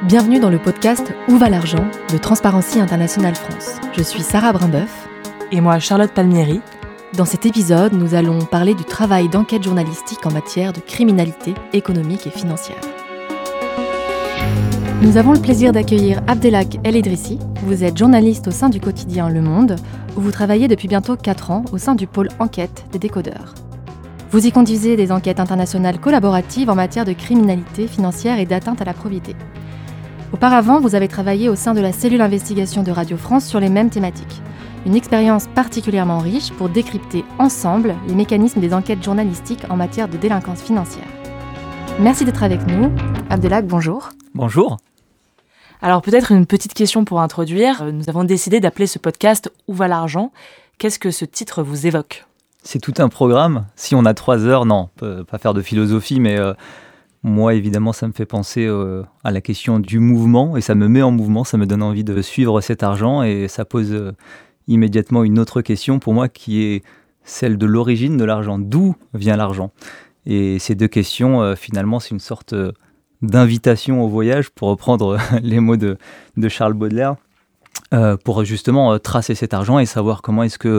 Bienvenue dans le podcast Où va l'argent de Transparency International France. Je suis Sarah Brimbeuf. Et moi, Charlotte Palmieri. Dans cet épisode, nous allons parler du travail d'enquête journalistique en matière de criminalité économique et financière. Nous avons le plaisir d'accueillir Abdelhak El Idrissi. Vous êtes journaliste au sein du quotidien Le Monde, où vous travaillez depuis bientôt 4 ans au sein du pôle enquête des décodeurs. Vous y conduisez des enquêtes internationales collaboratives en matière de criminalité financière et d'atteinte à la probité. Auparavant, vous avez travaillé au sein de la cellule investigation de Radio France sur les mêmes thématiques. Une expérience particulièrement riche pour décrypter ensemble les mécanismes des enquêtes journalistiques en matière de délinquance financière. Merci d'être avec nous. Abdelhak, bonjour. Bonjour. Alors peut-être une petite question pour introduire. Nous avons décidé d'appeler ce podcast « Où va l'argent ?» Qu'est-ce que ce titre vous évoque ? C'est tout un programme. Si on a 3 heures, non, on peut pas faire de philosophie, mais moi, évidemment, ça me fait penser à la question du mouvement, et ça me met en mouvement, ça me donne envie de suivre cet argent, et ça pose immédiatement une autre question pour moi, qui est celle de l'origine de l'argent. D'où vient l'argent ? Et ces deux questions, finalement, c'est une sorte d'invitation au voyage, pour reprendre les mots de Charles Baudelaire, pour justement tracer cet argent et savoir comment est-ce que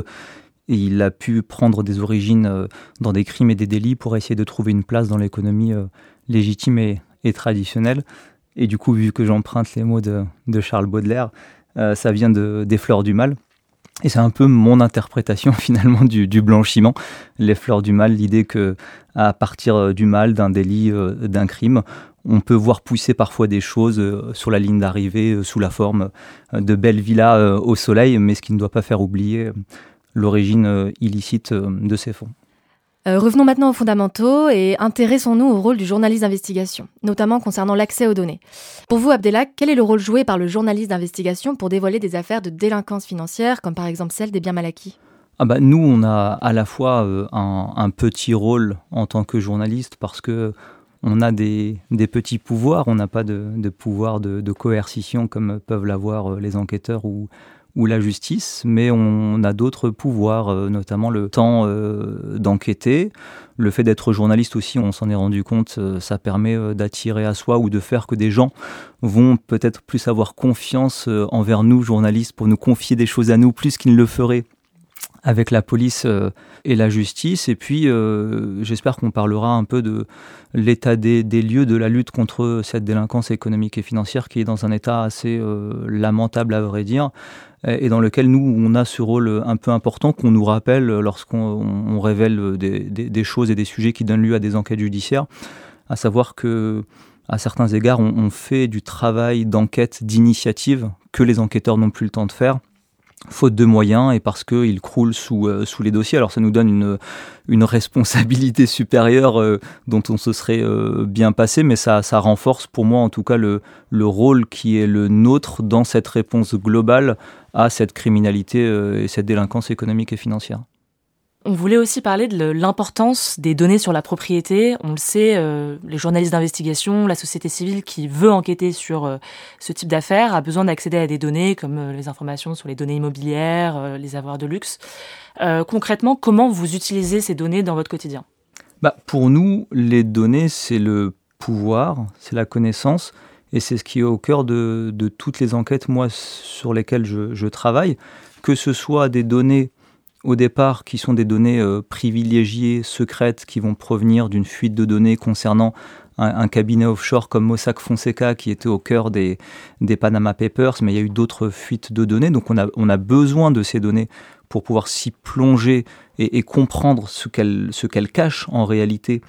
il a pu prendre des origines dans des crimes et des délits pour essayer de trouver une place dans l'économie légitime et traditionnelle. Et du coup, vu que j'emprunte les mots de Charles Baudelaire, ça vient des fleurs du mal. Et c'est un peu mon interprétation finalement du blanchiment. Les fleurs du mal, l'idée qu'à partir du mal, d'un délit, d'un crime, on peut voir pousser parfois des choses sur la ligne d'arrivée sous la forme de belles villas au soleil, mais ce qui ne doit pas faire oublier l'origine illicite de ces fonds. Revenons maintenant aux fondamentaux et intéressons-nous au rôle du journaliste d'investigation, notamment concernant l'accès aux données. Pour vous, Abdelhak, quel est le rôle joué par le journaliste d'investigation pour dévoiler des affaires de délinquance financière, comme par exemple celle des biens mal acquis ? Nous, on a à la fois un petit rôle en tant que journaliste parce que on a des petits pouvoirs, on n'a pas de pouvoir de coercition comme peuvent l'avoir les enquêteurs ou la justice, mais on a d'autres pouvoirs, notamment le temps d'enquêter. Le fait d'être journaliste aussi, on s'en est rendu compte, ça permet d'attirer à soi ou de faire que des gens vont peut-être plus avoir confiance envers nous, journalistes, pour nous confier des choses à nous, plus qu'ils ne le feraient avec la police et la justice. Et puis, j'espère qu'on parlera un peu de l'état des lieux de la lutte contre cette délinquance économique et financière qui est dans un état assez lamentable, à vrai dire, et dans lequel nous, on a ce rôle un peu important qu'on nous rappelle lorsqu'on révèle des choses et des sujets qui donnent lieu à des enquêtes judiciaires, à savoir que à certains égards, on fait du travail d'enquête, d'initiative que les enquêteurs n'ont plus le temps de faire, faute de moyens et parce qu'ils croulent sous les dossiers. Alors ça nous donne une responsabilité supérieure dont on se serait bien passé, mais ça renforce pour moi en tout cas le rôle qui est le nôtre dans cette réponse globale à cette criminalité et cette délinquance économique et financière. On voulait aussi parler de l'importance des données sur la propriété. On le sait, les journalistes d'investigation, la société civile qui veut enquêter sur ce type d'affaires a besoin d'accéder à des données comme les informations sur les données immobilières, les avoirs de luxe. Concrètement, comment vous utilisez ces données dans votre quotidien ? Pour nous, les données, c'est le pouvoir, c'est la connaissance, et c'est ce qui est au cœur de toutes les enquêtes, moi, sur lesquelles je travaille, que ce soit des données au départ, qui sont des données privilégiées, secrètes, qui vont provenir d'une fuite de données concernant un cabinet offshore comme Mossack Fonseca, qui était au cœur des Panama Papers, mais il y a eu d'autres fuites de données, donc on a besoin de ces données pour pouvoir s'y plonger et comprendre ce qu'elles cachent en réalité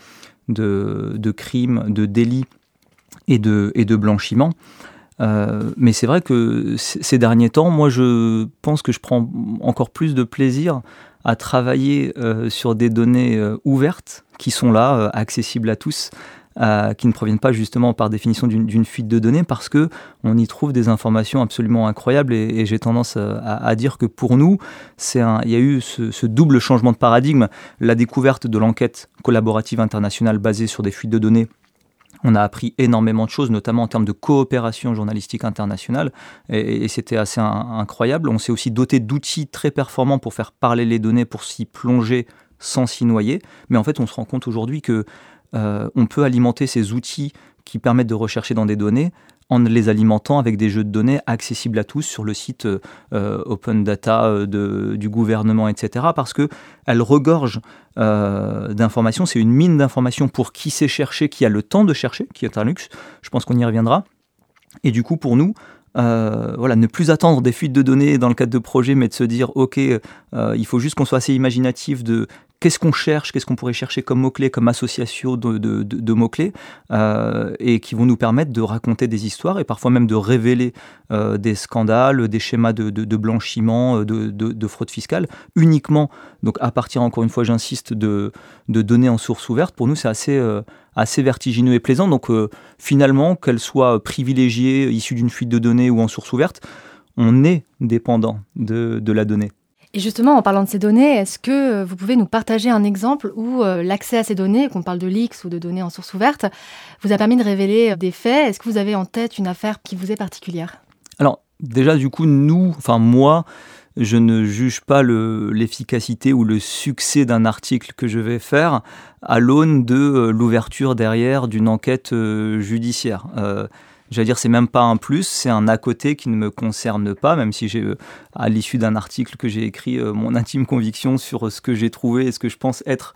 de crimes, de délits et de blanchiment. Mais c'est vrai que ces derniers temps, moi je pense que je prends encore plus de plaisir à travailler sur des données ouvertes qui sont là, accessibles à tous, qui ne proviennent pas justement par définition d'une fuite de données, parce que on y trouve des informations absolument incroyables et j'ai tendance à dire que pour nous, il y a eu ce double changement de paradigme, la découverte de l'enquête collaborative internationale basée sur des fuites de données. On a appris énormément de choses, notamment en termes de coopération journalistique internationale, et c'était assez incroyable. On s'est aussi doté d'outils très performants pour faire parler les données, pour s'y plonger sans s'y noyer. Mais en fait, on se rend compte aujourd'hui que on peut alimenter ces outils qui permettent de rechercher dans des données en les alimentant avec des jeux de données accessibles à tous sur le site Open Data du gouvernement, etc. Parce qu'elle regorge d'informations. C'est une mine d'informations pour qui sait chercher, qui a le temps de chercher, qui est un luxe. Je pense qu'on y reviendra. Et du coup, pour nous, ne plus attendre des fuites de données dans le cadre de projets, mais de se dire, OK, il faut juste qu'on soit assez imaginatif de qu'est-ce qu'on cherche, qu'est-ce qu'on pourrait chercher comme mots-clés, comme association de mots-clés, et qui vont nous permettre de raconter des histoires et parfois même de révéler des scandales, des schémas de blanchiment, de fraude fiscale, uniquement, donc à partir, encore une fois, j'insiste, de données en source ouverte. Pour nous, c'est assez vertigineux et plaisant. Donc finalement, qu'elles soient privilégiées, issues d'une fuite de données ou en source ouverte, on est dépendant de la donnée. Et justement, en parlant de ces données, est-ce que vous pouvez nous partager un exemple où l'accès à ces données, qu'on parle de leaks ou de données en source ouverte, vous a permis de révéler des faits ? Est-ce que vous avez en tête une affaire qui vous est particulière ? Alors déjà, du coup, moi, je ne juge pas l'efficacité ou le succès d'un article que je vais faire à l'aune de l'ouverture derrière d'une enquête judiciaire. J'allais dire, c'est même pas un plus, c'est un à côté qui ne me concerne pas, même si j'ai, à l'issue d'un article que j'ai écrit, mon intime conviction sur ce que j'ai trouvé et ce que je pense être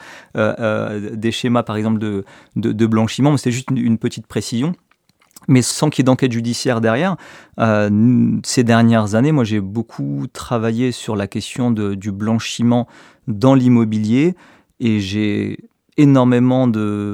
des schémas, par exemple, de blanchiment. Mais c'était juste une petite précision. Mais sans qu'il y ait d'enquête judiciaire derrière, ces dernières années, moi, j'ai beaucoup travaillé sur la question du blanchiment dans l'immobilier et j'ai énormément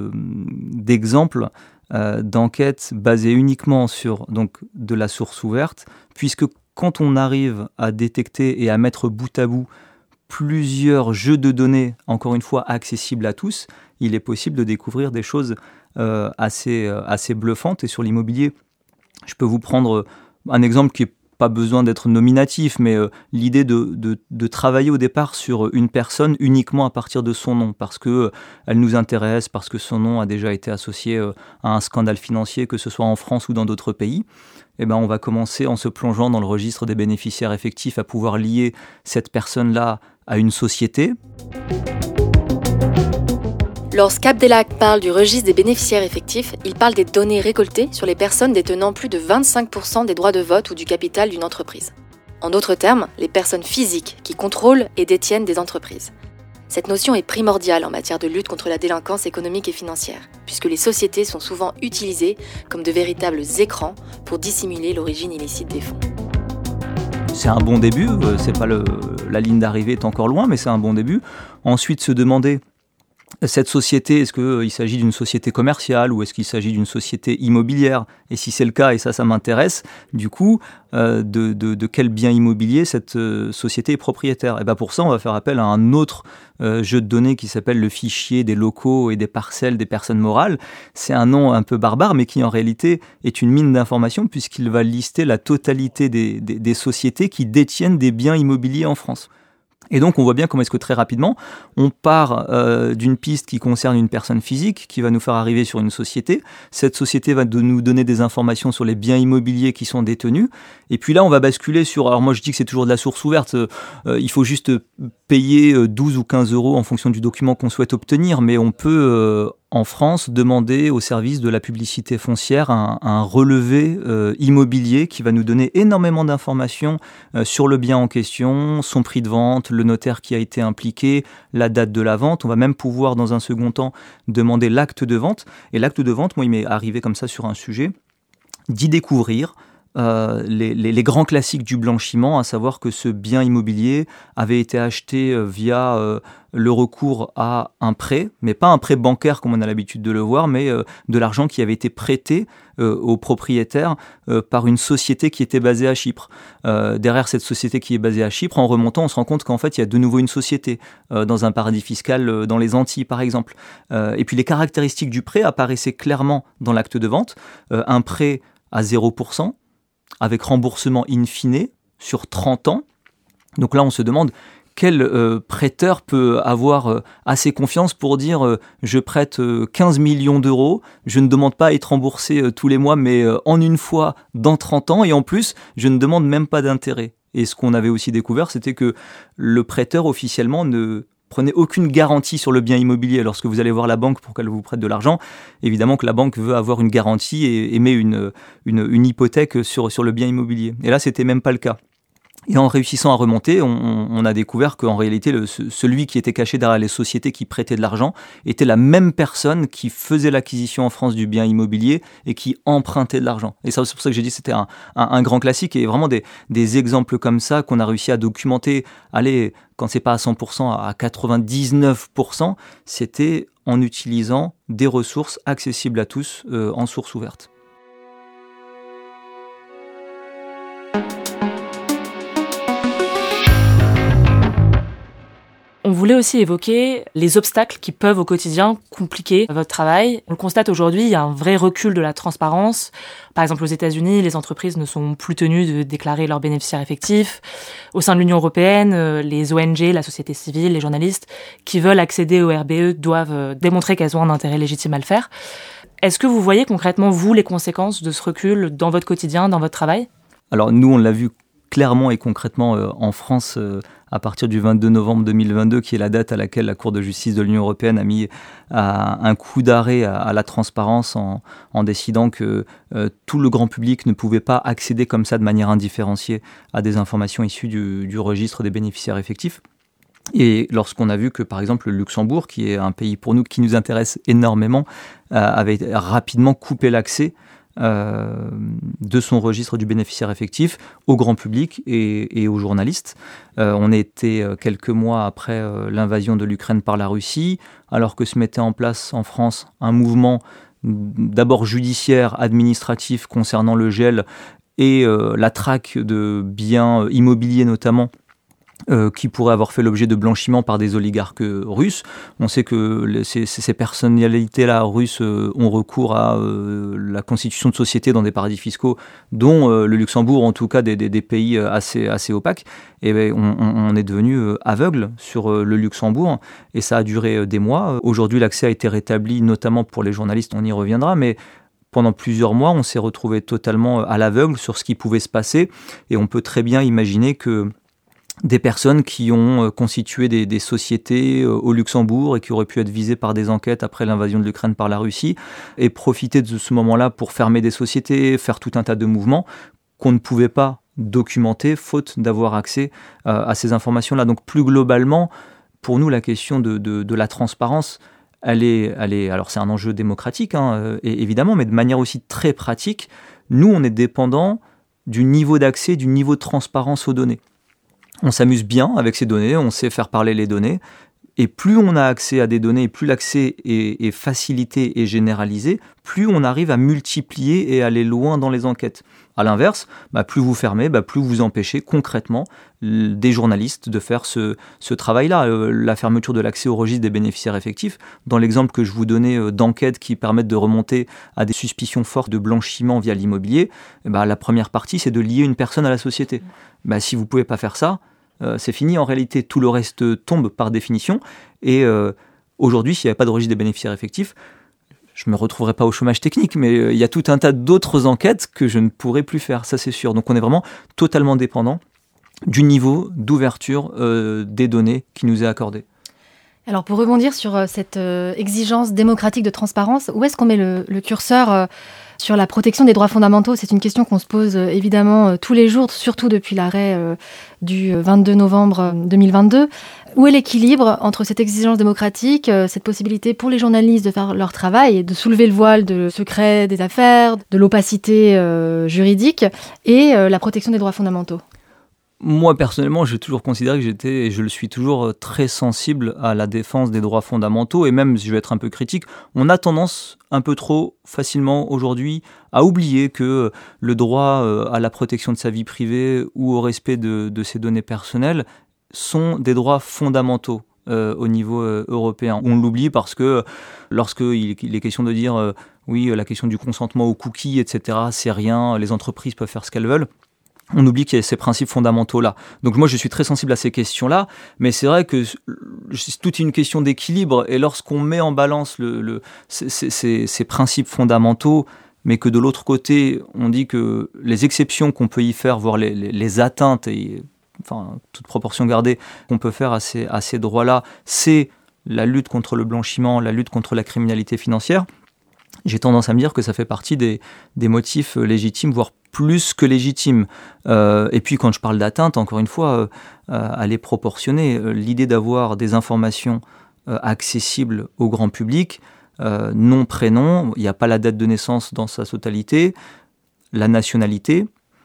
d'exemples d'enquêtes basées uniquement sur donc, de la source ouverte, puisque quand on arrive à détecter et à mettre bout à bout plusieurs jeux de données, encore une fois accessibles à tous, il est possible de découvrir des choses assez bluffantes. Et sur l'immobilier, je peux vous prendre un exemple qui n'est pas besoin d'être nominatif, mais l'idée de travailler au départ sur une personne uniquement à partir de son nom, parce qu'elle nous intéresse, parce que son nom a déjà été associé à un scandale financier, que ce soit en France ou dans d'autres pays. Eh ben, on va commencer en se plongeant dans le registre des bénéficiaires effectifs à pouvoir lier cette personne-là à une société. Lorsqu'Abdelhak parle du registre des bénéficiaires effectifs, il parle des données récoltées sur les personnes détenant plus de 25% des droits de vote ou du capital d'une entreprise. En d'autres termes, les personnes physiques qui contrôlent et détiennent des entreprises. Cette notion est primordiale en matière de lutte contre la délinquance économique et financière, puisque les sociétés sont souvent utilisées comme de véritables écrans pour dissimuler l'origine illicite des fonds. C'est un bon début, c'est pas la ligne d'arrivée est encore loin, mais c'est un bon début. Ensuite, se demander, cette société, est-ce qu'il s'agit d'une société commerciale ou est-ce qu'il s'agit d'une société immobilière ? Et si c'est le cas, et ça m'intéresse, du coup, de quel bien immobilier cette société est propriétaire ? Et ben pour ça, on va faire appel à un autre jeu de données qui s'appelle le fichier des locaux et des parcelles des personnes morales. C'est un nom un peu barbare, mais qui en réalité est une mine d'informations puisqu'il va lister la totalité des sociétés qui détiennent des biens immobiliers en France. Et donc, on voit bien comment est-ce que très rapidement, on part d'une piste qui concerne une personne physique qui va nous faire arriver sur une société. Cette société va nous donner des informations sur les biens immobiliers qui sont détenus. Et puis là, on va basculer sur... Alors moi, je dis que c'est toujours de la source ouverte. Il faut juste payer 12 ou 15 euros en fonction du document qu'on souhaite obtenir. Mais on peut, en France, demander au service de la publicité foncière un relevé immobilier qui va nous donner énormément d'informations sur le bien en question, son prix de vente, le notaire qui a été impliqué, la date de la vente. On va même pouvoir, dans un second temps, demander l'acte de vente. Et l'acte de vente, moi, il m'est arrivé comme ça sur un sujet, d'y découvrir les grands classiques du blanchiment, à savoir que ce bien immobilier avait été acheté via le recours à un prêt, mais pas un prêt bancaire comme on a l'habitude de le voir, mais de l'argent qui avait été prêté au propriétaire par une société qui était basée à Chypre. Derrière cette société qui est basée à Chypre, en remontant, on se rend compte qu'en fait, il y a de nouveau une société dans un paradis fiscal dans les Antilles, par exemple. Et puis les caractéristiques du prêt apparaissaient clairement dans l'acte de vente. Un prêt à 0%, avec remboursement in fine sur 30 ans. Donc là, on se demande quel prêteur peut avoir assez confiance pour dire je prête 15 millions d'euros, je ne demande pas à être remboursé tous les mois, mais en une fois dans 30 ans, et en plus, je ne demande même pas d'intérêt. Et ce qu'on avait aussi découvert, c'était que le prêteur officiellement ne prenez aucune garantie sur le bien immobilier lorsque vous allez voir la banque pour qu'elle vous prête de l'argent. Évidemment que la banque veut avoir une garantie et émet une hypothèque sur le bien immobilier. Et là, c'était même pas le cas. Et en réussissant à remonter, on a découvert qu'en réalité, celui qui était caché derrière les sociétés qui prêtaient de l'argent était la même personne qui faisait l'acquisition en France du bien immobilier et qui empruntait de l'argent. Et ça, c'est pour ça que j'ai dit que c'était un grand classique et vraiment des exemples comme ça qu'on a réussi à documenter. Allez, quand c'est pas à 100%, à 99%, c'était en utilisant des ressources accessibles à tous en source ouverte. On voulait aussi évoquer les obstacles qui peuvent au quotidien compliquer votre travail. On le constate aujourd'hui, il y a un vrai recul de la transparence. Par exemple, aux États-Unis, les entreprises ne sont plus tenues de déclarer leurs bénéficiaires effectifs. Au sein de l'Union européenne, les ONG, la société civile, les journalistes qui veulent accéder au RBE doivent démontrer qu'elles ont un intérêt légitime à le faire. Est-ce que vous voyez concrètement, vous, les conséquences de ce recul dans votre quotidien, dans votre travail ? Alors nous, on l'a vu clairement et concrètement en France à partir du 22 novembre 2022, qui est la date à laquelle la Cour de justice de l'Union européenne a mis un coup d'arrêt à la transparence en décidant que tout le grand public ne pouvait pas accéder comme ça de manière indifférenciée à des informations issues du registre des bénéficiaires effectifs. Et lorsqu'on a vu que, par exemple, le Luxembourg, qui est un pays pour nous qui nous intéresse énormément, avait rapidement coupé l'accès de son registre du bénéficiaire effectif au grand public et aux journalistes. On était quelques mois après l'invasion de l'Ukraine par la Russie, alors que se mettait en place en France un mouvement d'abord judiciaire, administratif concernant le gel et la traque de biens immobiliers notamment, qui pourraient avoir fait l'objet de blanchiment par des oligarques russes. On sait que ces personnalités-là russes ont recours à la constitution de sociétés dans des paradis fiscaux, dont le Luxembourg, en tout cas des pays assez opaques. Et bien, on est devenu aveugle sur le Luxembourg, et ça a duré des mois. Aujourd'hui, l'accès a été rétabli, notamment pour les journalistes, on y reviendra, mais pendant plusieurs mois, on s'est retrouvé totalement à l'aveugle sur ce qui pouvait se passer, et on peut très bien imaginer que des personnes qui ont constitué des sociétés au Luxembourg et qui auraient pu être visées par des enquêtes après l'invasion de l'Ukraine par la Russie et profiter de ce moment-là pour fermer des sociétés, faire tout un tas de mouvements qu'on ne pouvait pas documenter faute d'avoir accès à ces informations-là. Donc plus globalement, pour nous, la question de la transparence, elle est, alors c'est un enjeu démocratique, et évidemment, mais de manière aussi très pratique. Nous, on est dépendant du niveau d'accès, du niveau de transparence aux données. On s'amuse bien avec ces données, on sait faire parler les données, et plus on a accès à des données, et plus l'accès est facilité et généralisé, plus on arrive à multiplier et aller loin dans les enquêtes. À l'inverse, plus vous fermez, plus vous empêchez concrètement des journalistes de faire ce travail-là. La fermeture de l'accès au registre des bénéficiaires effectifs, dans l'exemple que je vous donnais d'enquêtes qui permettent de remonter à des suspicions fortes de blanchiment via l'immobilier, la première partie, c'est de lier une personne à la société. Si vous ne pouvez pas faire ça, c'est fini. En réalité, tout le reste tombe par définition. Et aujourd'hui, s'il n'y avait pas de registre des bénéficiaires effectifs, je ne me retrouverai pas au chômage technique, mais il y a tout un tas d'autres enquêtes que je ne pourrais plus faire, ça c'est sûr. Donc on est vraiment totalement dépendant du niveau d'ouverture des données qui nous est accordé. Alors pour rebondir sur cette exigence démocratique de transparence, où est-ce qu'on met le curseur sur la protection des droits fondamentaux? C'est une question qu'on se pose évidemment tous les jours, surtout depuis l'arrêt du 22 novembre 2022. Où est l'équilibre entre cette exigence démocratique, cette possibilité pour les journalistes de faire leur travail et de soulever le voile de secret des affaires, de l'opacité juridique et la protection des droits fondamentaux? Moi, personnellement, j'ai toujours considéré que j'étais, et je le suis toujours, très sensible à la défense des droits fondamentaux. Et même, si je vais être un peu critique, on a tendance un peu trop facilement aujourd'hui à oublier que le droit à la protection de sa vie privée ou au respect de ses données personnelles sont des droits fondamentaux au niveau européen. On l'oublie parce que lorsqu'il est question de dire oui, la question du consentement aux cookies, etc., c'est rien, les entreprises peuvent faire ce qu'elles veulent, on oublie qu'il y a ces principes fondamentaux-là. Donc moi, je suis très sensible à ces questions-là, mais c'est vrai que c'est toute une question d'équilibre, et lorsqu'on met en balance ces principes fondamentaux, mais que de l'autre côté, on dit que les exceptions qu'on peut y faire, voire les atteintes, et toute proportion gardée, qu'on peut faire à ces droits-là, c'est la lutte contre le blanchiment, la lutte contre la criminalité financière. J'ai tendance à me dire que ça fait partie des motifs légitimes, voire plus que légitimes. Et puis quand je parle d'atteinte, encore une fois, elle est proportionnée. L'idée d'avoir des informations accessibles au grand public, nom, prénom, il n'y a pas la date de naissance dans sa totalité, la nationalité,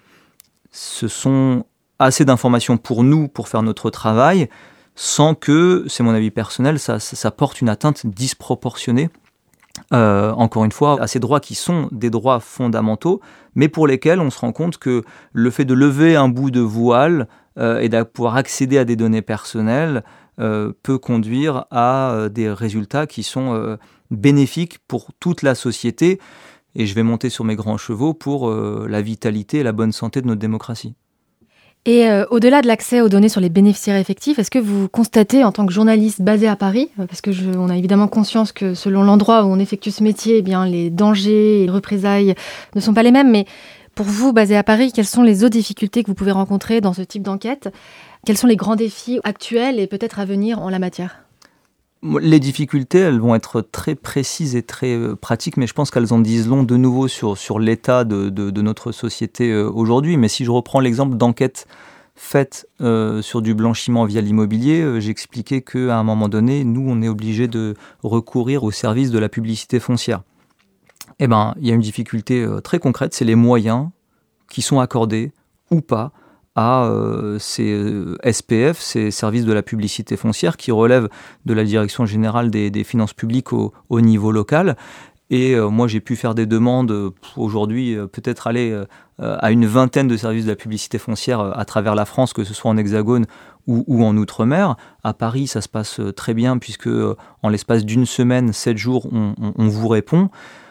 ce sont assez d'informations pour nous, pour faire notre travail, sans que, c'est mon avis personnel, ça porte une atteinte disproportionnée, encore une fois, à ces droits qui sont des droits fondamentaux, mais pour lesquels on se rend compte que le fait de lever un bout de voile et de pouvoir accéder à des données personnelles peut conduire à des résultats qui sont bénéfiques pour toute la société. Et je vais monter sur mes grands chevaux pour la vitalité et la bonne santé de notre démocratie. Et au-delà de l'accès aux données sur les bénéficiaires effectifs, est-ce que vous constatez en tant que journaliste basé à Paris, parce que on a évidemment conscience que selon l'endroit où on effectue ce métier, eh bien, les dangers et les représailles ne sont pas les mêmes, mais pour vous, basé à Paris, quelles sont les autres difficultés que vous pouvez rencontrer dans ce type d'enquête ? Quels sont les grands défis actuels et peut-être à venir en la matière ? Les difficultés, elles vont être très précises et très pratiques, mais je pense qu'elles en disent long de nouveau sur l'état de notre société aujourd'hui. Mais si je reprends l'exemple d'enquête faite sur du blanchiment via l'immobilier, j'expliquais qu'à un moment donné, nous, on est obligé de recourir au service de la publicité foncière. Eh bien, il y a une difficulté très concrète, c'est les moyens qui sont accordés ou pas à ces SPF, ces services de la publicité foncière qui relèvent de la Direction générale des finances publiques au niveau local. Et moi, j'ai pu faire des demandes aujourd'hui, peut-être aller à une vingtaine de services de la publicité foncière à travers la France, que ce soit en Hexagone ou en Outre-mer. À Paris, ça se passe très bien puisque en l'espace d'une semaine, 7 jours, on vous répond.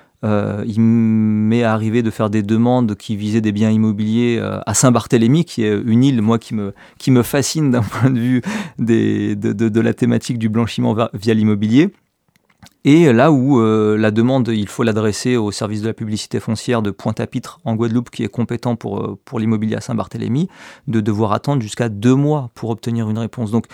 Il m'est arrivé de faire des demandes qui visaient des biens immobiliers à Saint-Barthélemy, qui est une île, moi, qui me fascine d'un point de vue de la thématique du blanchiment via l'immobilier. Et là où la demande, il faut l'adresser au service de la publicité foncière de Pointe-à-Pitre en Guadeloupe, qui est compétent pour l'immobilier à Saint-Barthélemy, de devoir attendre jusqu'à 2 mois pour obtenir une réponse. Donc,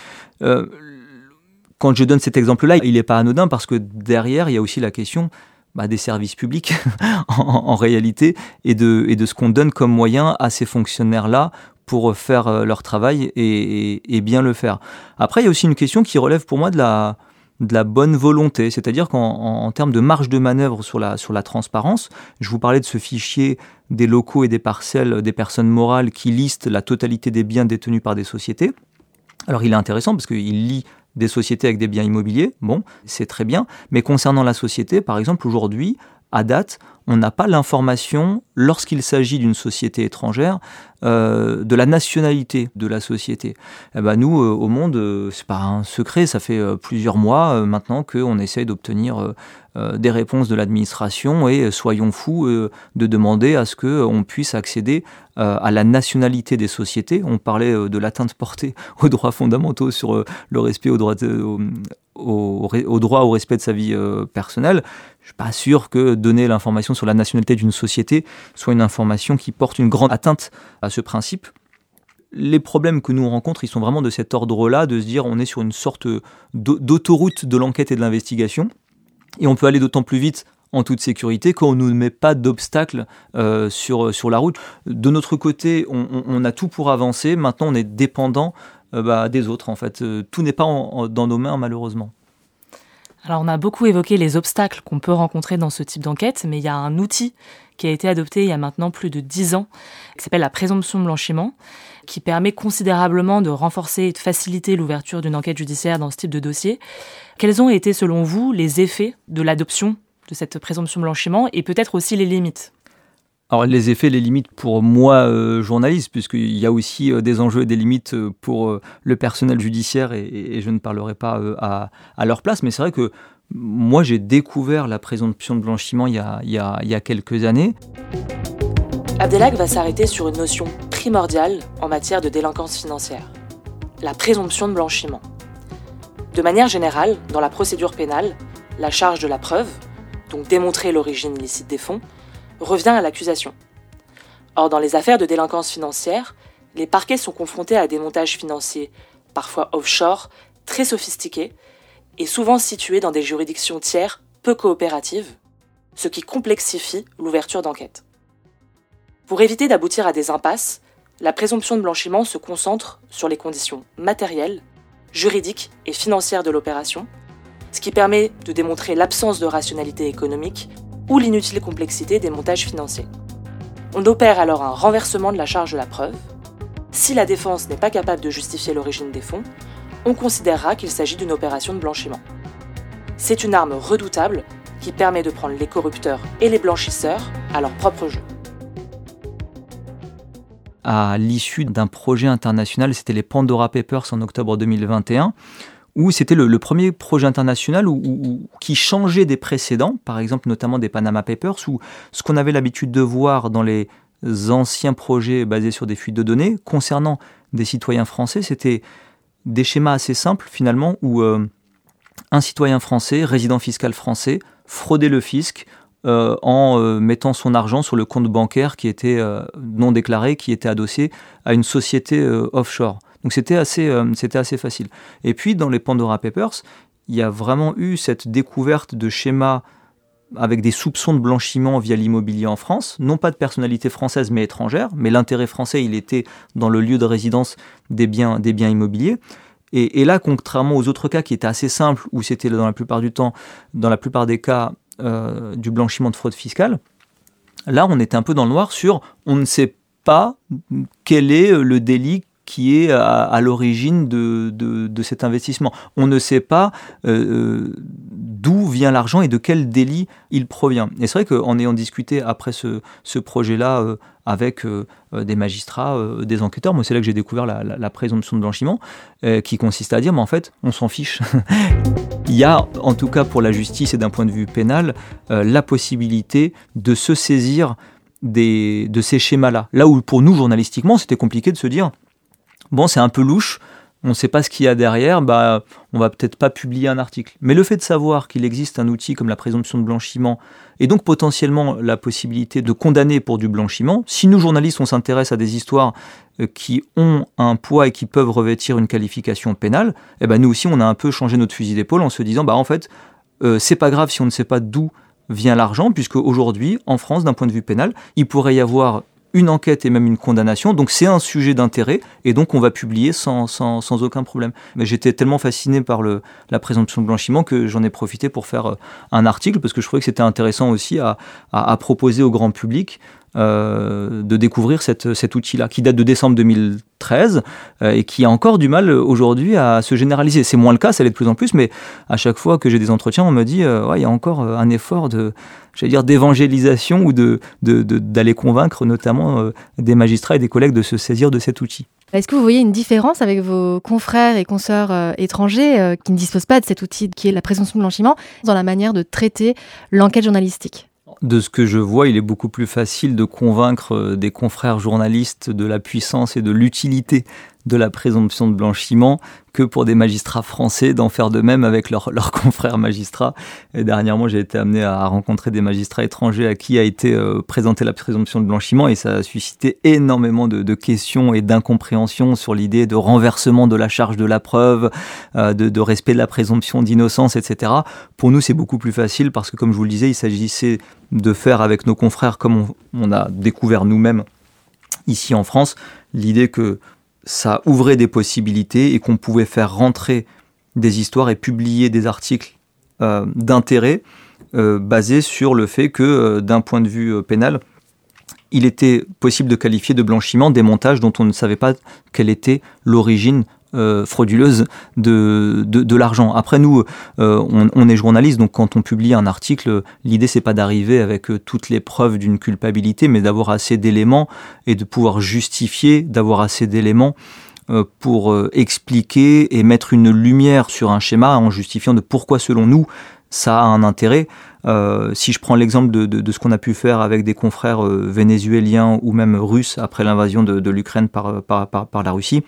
quand je donne cet exemple-là, il n'est pas anodin parce que derrière, il y a aussi la question des services publics en réalité et de ce qu'on donne comme moyen à ces fonctionnaires-là pour faire leur travail et bien le faire. Après, il y a aussi une question qui relève pour moi de la bonne volonté, c'est-à-dire qu'en termes de marge de manœuvre sur la transparence, je vous parlais de ce fichier des locaux et des parcelles des personnes morales qui liste la totalité des biens détenus par des sociétés. Alors il est intéressant parce qu'il lie des sociétés avec des biens immobiliers, bon, c'est très bien, mais concernant la société, par exemple, aujourd'hui, à date, on n'a pas l'information, lorsqu'il s'agit d'une société étrangère, de la nationalité de la société. Eh ben, nous, au Monde, c'est pas un secret, ça fait plusieurs mois maintenant qu'on essaye d'obtenir des réponses de l'administration et soyons fous de demander à ce qu'on puisse accéder à la nationalité des sociétés. On parlait de l'atteinte portée aux droits fondamentaux sur le respect au droit au respect de sa vie personnelle. Je ne suis pas sûr que donner l'information sur la nationalité d'une société soit une information qui porte une grande atteinte à ce principe. Les problèmes que nous on rencontre, ils sont vraiment de cet ordre-là, de se dire on est sur une sorte d'autoroute de l'enquête et de l'investigation, et on peut aller d'autant plus vite en toute sécurité quand on ne nous met pas d'obstacles sur la route. De notre côté, on a tout pour avancer, maintenant on est dépendant des autres en fait. Tout n'est pas dans nos mains malheureusement. Alors on a beaucoup évoqué les obstacles qu'on peut rencontrer dans ce type d'enquête, mais il y a un outil qui a été adopté il y a maintenant plus de 10 ans, qui s'appelle la présomption de blanchiment, qui permet considérablement de renforcer et de faciliter l'ouverture d'une enquête judiciaire dans ce type de dossier. Quels ont été selon vous les effets de l'adoption de cette présomption de blanchiment et peut-être aussi les limites ? Alors les effets, les limites pour moi, journaliste, puisqu'il y a aussi des enjeux et des limites pour le personnel judiciaire et je ne parlerai pas à leur place, mais c'est vrai que moi j'ai découvert la présomption de blanchiment il y a quelques années. Abdelhak va s'arrêter sur une notion primordiale en matière de délinquance financière, la présomption de blanchiment. De manière générale, dans la procédure pénale, la charge de la preuve, donc démontrer l'origine illicite des fonds, revient à l'accusation. Or, dans les affaires de délinquance financière, les parquets sont confrontés à des montages financiers, parfois offshore, très sophistiqués, et souvent situés dans des juridictions tiers peu coopératives, ce qui complexifie l'ouverture d'enquêtes. Pour éviter d'aboutir à des impasses, la présomption de blanchiment se concentre sur les conditions matérielles, juridiques et financières de l'opération, ce qui permet de démontrer l'absence de rationalité économique ou l'inutile complexité des montages financiers. On opère alors un renversement de la charge de la preuve. Si la défense n'est pas capable de justifier l'origine des fonds, on considérera qu'il s'agit d'une opération de blanchiment. C'est une arme redoutable qui permet de prendre les corrupteurs et les blanchisseurs à leur propre jeu. À l'issue d'un projet international, c'était les Pandora Papers en octobre 2021, où c'était le premier projet international qui changeait des précédents, par exemple notamment des Panama Papers, où ce qu'on avait l'habitude de voir dans les anciens projets basés sur des fuites de données, concernant des citoyens français, c'était des schémas assez simples finalement, où un citoyen français, résident fiscal français, fraudait le fisc, en mettant son argent sur le compte bancaire qui était non déclaré, qui était adossé à une société offshore. Donc c'était assez facile. Et puis dans les Pandora Papers, il y a vraiment eu cette découverte de schémas avec des soupçons de blanchiment via l'immobilier en France, non pas de personnalité française mais étrangère, mais l'intérêt français il était dans le lieu de résidence des biens immobiliers. Et là, contrairement aux autres cas qui étaient assez simples, où c'était dans la plupart des cas, du blanchiment de fraude fiscale, là on était un peu dans le noir sur on ne sait pas quel est le délit qui est à l'origine de cet investissement. On ne sait pas d'où vient l'argent et de quel délit il provient. Et c'est vrai qu'en ayant discuté après ce projet-là avec des magistrats, des enquêteurs, moi c'est là que j'ai découvert la présomption de blanchiment, qui consiste à dire, mais en fait, on s'en fiche. Il y a, en tout cas pour la justice et d'un point de vue pénal, la possibilité de se saisir de ces schémas-là. Là où pour nous, journalistiquement, c'était compliqué de se dire bon, c'est un peu louche, on ne sait pas ce qu'il y a derrière, on va peut-être pas publier un article. Mais le fait de savoir qu'il existe un outil comme la présomption de blanchiment, et donc potentiellement la possibilité de condamner pour du blanchiment, si nous, journalistes, on s'intéresse à des histoires qui ont un poids et qui peuvent revêtir une qualification pénale, nous aussi, on a un peu changé notre fusil d'épaule en se disant, en fait, c'est pas grave si on ne sait pas d'où vient l'argent, puisque aujourd'hui, en France, d'un point de vue pénal, il pourrait y avoir une enquête et même une condamnation, donc c'est un sujet d'intérêt, et donc on va publier sans aucun problème. Mais j'étais tellement fasciné par la présomption de blanchiment que j'en ai profité pour faire un article, parce que je trouvais que c'était intéressant aussi à proposer au grand public de découvrir cet outil-là, qui date de décembre 2013 et qui a encore du mal aujourd'hui à se généraliser. C'est moins le cas, ça l'est de plus en plus, mais à chaque fois que j'ai des entretiens, on me dit il y a encore un effort d'évangélisation ou d'aller convaincre notamment des magistrats et des collègues de se saisir de cet outil. Est-ce que vous voyez une différence avec vos confrères et consoeurs étrangers qui ne disposent pas de cet outil qui est la présomption de blanchiment dans la manière de traiter l'enquête journalistique ? De ce que je vois, il est beaucoup plus facile de convaincre des confrères journalistes de la puissance et de l'utilité de la présomption de blanchiment que pour des magistrats français d'en faire de même avec leurs confrères magistrats. Et dernièrement, j'ai été amené à rencontrer des magistrats étrangers à qui a été présentée la présomption de blanchiment, et ça a suscité énormément de questions et d'incompréhension sur l'idée de renversement de la charge de la preuve, de respect de la présomption d'innocence, etc. Pour nous, c'est beaucoup plus facile parce que, comme je vous le disais, il s'agissait de faire avec nos confrères comme on a découvert nous-mêmes ici en France, l'idée que ça ouvrait des possibilités et qu'on pouvait faire rentrer des histoires et publier des articles d'intérêt basés sur le fait que, d'un point de vue pénal, il était possible de qualifier de blanchiment des montages dont on ne savait pas quelle était l'origine frauduleuse de l'argent. Après, nous, on est journaliste, donc quand on publie un article, l'idée, c'est pas d'arriver avec toutes les preuves d'une culpabilité, mais d'avoir assez d'éléments et de pouvoir justifier, d'avoir assez d'éléments pour expliquer et mettre une lumière sur un schéma en justifiant de pourquoi, selon nous, ça a un intérêt. Si je prends l'exemple de ce qu'on a pu faire avec des confrères vénézuéliens ou même russes après l'invasion de l'Ukraine par la Russie,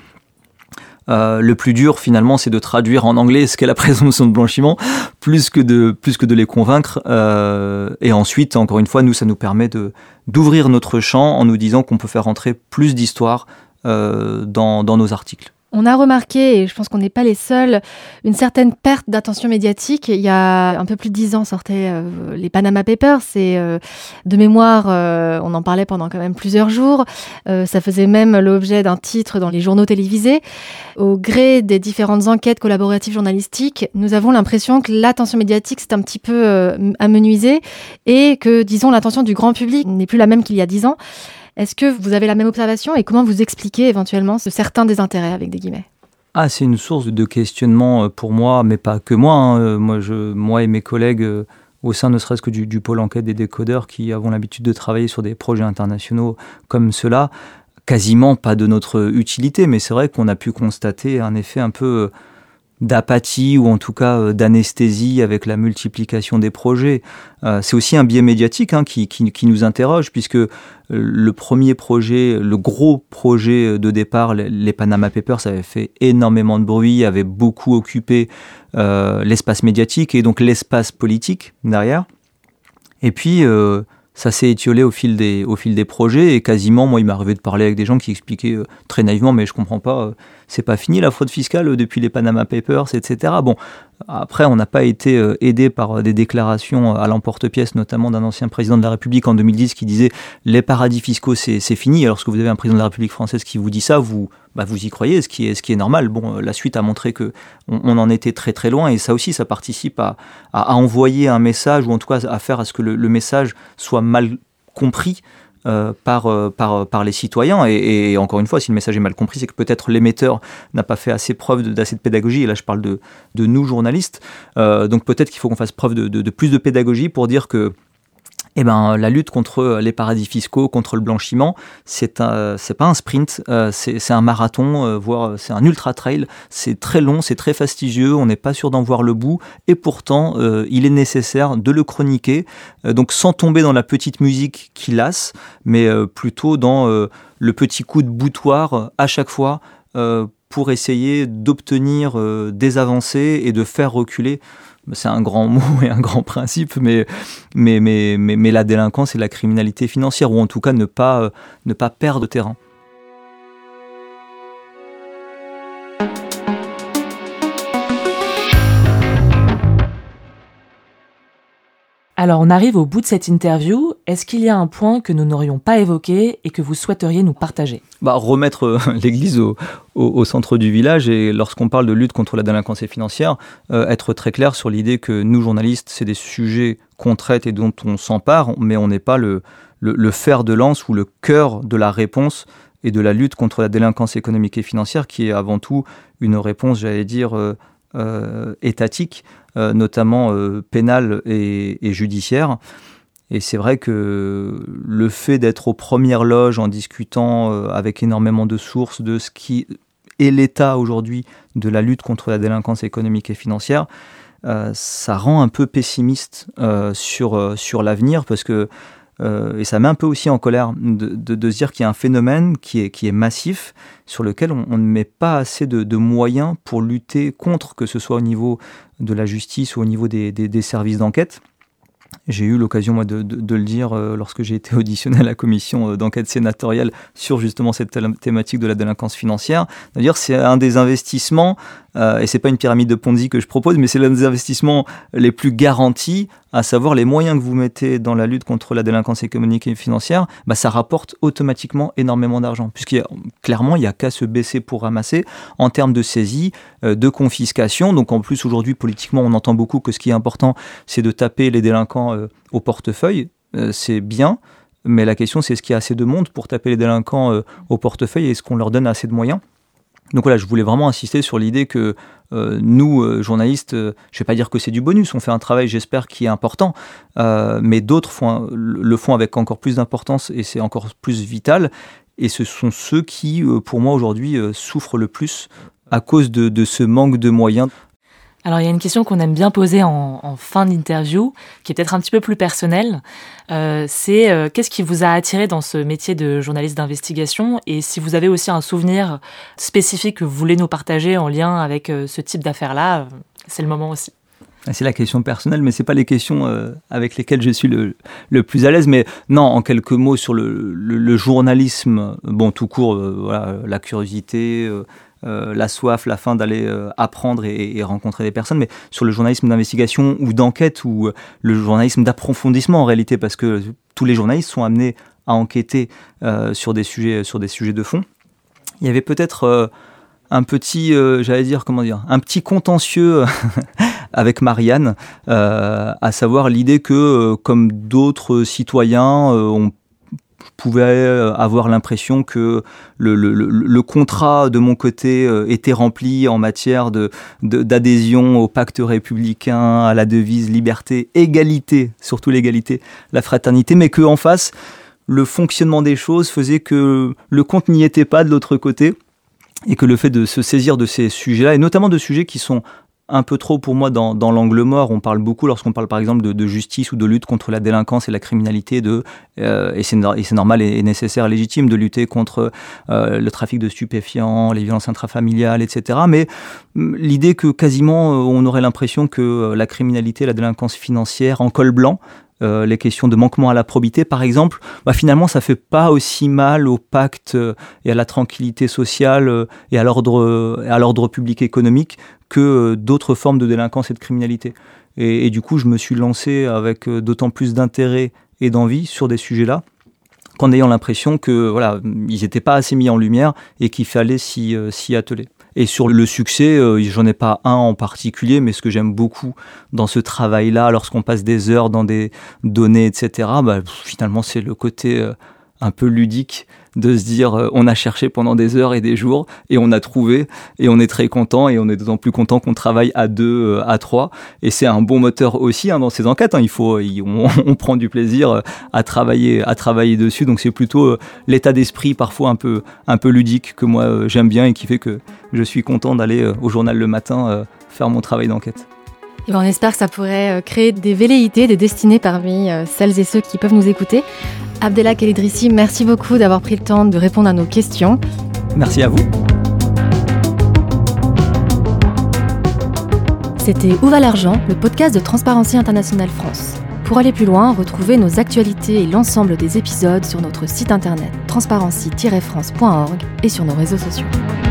le plus dur finalement c'est de traduire en anglais ce qu'est la présomption de blanchiment plus que de les convaincre, et ensuite encore une fois nous ça nous permet d'ouvrir notre champ en nous disant qu'on peut faire rentrer plus d'histoires dans nos articles. On a remarqué, et je pense qu'on n'est pas les seuls, une certaine perte d'attention médiatique. Il y a un peu plus de 10 ans sortaient les Panama Papers. De mémoire, on en parlait pendant quand même plusieurs jours. Ça faisait même l'objet d'un titre dans les journaux télévisés. Au gré des différentes enquêtes collaboratives journalistiques, nous avons l'impression que l'attention médiatique s'est un petit peu amenuisée et que, disons, l'attention du grand public n'est plus la même qu'il y a 10 ans. Est-ce que vous avez la même observation et comment vous expliquez éventuellement certains désintérêts avec des guillemets ? C'est une source de questionnement pour moi, mais pas que moi. Hein. Moi et mes collègues au sein ne serait-ce que du pôle enquête des décodeurs qui avons l'habitude de travailler sur des projets internationaux comme ceux-là, quasiment pas de notre utilité, mais c'est vrai qu'on a pu constater un effet un peu d'apathie ou en tout cas d'anesthésie avec la multiplication des projets. C'est aussi un biais médiatique qui nous interroge puisque le premier projet, le gros projet de départ, les Panama Papers, avait fait énormément de bruit, avait beaucoup occupé l'espace médiatique et donc l'espace politique derrière. Et puis ça s'est étiolé au fil des projets et quasiment, moi il m'est arrivé de parler avec des gens qui expliquaient très naïvement mais je comprends pas, c'est pas fini la fraude fiscale depuis les Panama Papers, etc. Bon, après on n'a pas été aidé par des déclarations à l'emporte-pièce, notamment d'un ancien président de la République en 2010 qui disait les paradis fiscaux c'est fini. Alors que vous avez un président de la République française qui vous dit ça, vous y croyez, ce qui est normal. Bon, la suite a montré que on en était très très loin et ça aussi ça participe à envoyer un message ou en tout cas à faire à ce que le message soit mal compris par les citoyens et encore une fois si le message est mal compris c'est que peut-être l'émetteur n'a pas fait assez preuve d'assez de pédagogie et là je parle de nous journalistes donc peut-être qu'il faut qu'on fasse preuve de plus de pédagogie pour dire que la lutte contre les paradis fiscaux, contre le blanchiment, c'est pas un sprint, c'est un marathon, voire c'est un ultra trail. C'est très long, c'est très fastidieux, on n'est pas sûr d'en voir le bout, et pourtant il est nécessaire de le chroniquer, donc sans tomber dans la petite musique qui lasse, mais plutôt dans le petit coup de boutoir à chaque fois pour essayer d'obtenir des avancées et de faire reculer. C'est un grand mot et un grand principe, mais la délinquance et la criminalité financière, ou en tout cas ne pas perdre de terrain. Alors, on arrive au bout de cette interview. Est-ce qu'il y a un point que nous n'aurions pas évoqué et que vous souhaiteriez nous partager ? Remettre l'église au centre du village et lorsqu'on parle de lutte contre la délinquance financière, être très clair sur l'idée que nous, journalistes, c'est des sujets qu'on traite et dont on s'empare, mais on n'est pas le fer de lance ou le cœur de la réponse et de la lutte contre la délinquance économique et financière qui est avant tout une réponse, j'allais dire, étatique, notamment pénale et judiciaire. Et c'est vrai que le fait d'être aux premières loges en discutant avec énormément de sources de ce qui est l'état aujourd'hui de la lutte contre la délinquance économique et financière, ça rend un peu pessimiste sur l'avenir parce que et ça met un peu aussi en colère de se dire qu'il y a un phénomène qui est massif, sur lequel on ne met pas assez de moyens pour lutter contre, que ce soit au niveau de la justice ou au niveau des services d'enquête. J'ai eu l'occasion moi, de le dire lorsque j'ai été auditionné à la commission d'enquête sénatoriale sur justement cette thématique de la délinquance financière. D'ailleurs, c'est un des investissements, et c'est pas une pyramide de Ponzi que je propose, mais c'est l'un des investissements les plus garantis, à savoir les moyens que vous mettez dans la lutte contre la délinquance économique et financière, ça rapporte automatiquement énormément d'argent, puisqu'il n'y a qu'à se baisser pour ramasser en termes de saisie, de confiscation. Donc en plus aujourd'hui politiquement on entend beaucoup que ce qui est important c'est de taper les délinquants au portefeuille, c'est bien, mais la question c'est est-ce qu'il y a assez de monde pour taper les délinquants au portefeuille et est-ce qu'on leur donne assez de moyens ? Donc voilà, je voulais vraiment insister sur l'idée que nous, journalistes, je ne vais pas dire que c'est du bonus, on fait un travail, j'espère, qui est important, mais d'autres le font avec encore plus d'importance et c'est encore plus vital. Et ce sont ceux qui, pour moi, aujourd'hui, souffrent le plus à cause de ce manque de moyens. Alors, il y a une question qu'on aime bien poser en fin d'interview, qui est peut-être un petit peu plus personnelle. C'est qu'est-ce qui vous a attiré dans ce métier de journaliste d'investigation ? Et si vous avez aussi un souvenir spécifique que vous voulez nous partager en lien avec ce type d'affaires-là, c'est le moment aussi. C'est la question personnelle, mais c'est pas les questions avec lesquelles je suis le plus à l'aise. Mais non, en quelques mots sur le journalisme, bon, tout court, voilà, la curiosité, la soif, la faim d'aller apprendre et rencontrer des personnes. Mais sur le journalisme d'investigation ou d'enquête, ou le journalisme d'approfondissement en réalité, parce que tous les journalistes sont amenés à enquêter sur des sujets de fond. Il y avait peut-être un petit, un petit contentieux avec Marianne, à savoir l'idée que, comme d'autres citoyens, on pouvait avoir l'impression que le contrat de mon côté était rempli en matière d'adhésion au pacte républicain, à la devise liberté, égalité, surtout l'égalité, la fraternité, mais qu'en face, le fonctionnement des choses faisait que le compte n'y était pas de l'autre côté, et que le fait de se saisir de ces sujets-là, et notamment de sujets qui sont un peu trop pour moi dans l'angle mort. On parle beaucoup lorsqu'on parle par exemple de justice ou de lutte contre la délinquance et la criminalité, et c'est normal et nécessaire et légitime de lutter contre le trafic de stupéfiants, les violences intrafamiliales, etc. Mais l'idée que quasiment on aurait l'impression que la criminalité, la délinquance financière en col blanc, les questions de manquement à la probité, par exemple, finalement, ça fait pas aussi mal au pacte et à la tranquillité sociale et à l'ordre public économique que d'autres formes de délinquance et de criminalité. Et du coup, je me suis lancé avec d'autant plus d'intérêt et d'envie sur des sujets-là, qu'en ayant l'impression que voilà, ils n'étaient pas assez mis en lumière et qu'il fallait s'y atteler. Et sur le succès, j'en ai pas un en particulier, mais ce que j'aime beaucoup dans ce travail-là, lorsqu'on passe des heures dans des données, etc., finalement, c'est le côté un peu ludique de se dire on a cherché pendant des heures et des jours et on a trouvé et on est très content, et on est d'autant plus content qu'on travaille à 2, à 3, et c'est un bon moteur aussi dans ces enquêtes, on prend du plaisir à travailler dessus, donc c'est plutôt l'état d'esprit parfois un peu ludique que moi j'aime bien et qui fait que je suis content d'aller au journal le matin faire mon travail d'enquête. Et on espère que ça pourrait créer des velléités, des destinées parmi celles et ceux qui peuvent nous écouter. Abdelhak El Idrissi, merci beaucoup d'avoir pris le temps de répondre à nos questions. Merci à vous. C'était Où va l'argent, le podcast de Transparency International France. Pour aller plus loin, retrouvez nos actualités et l'ensemble des épisodes sur notre site internet transparency-france.org et sur nos réseaux sociaux.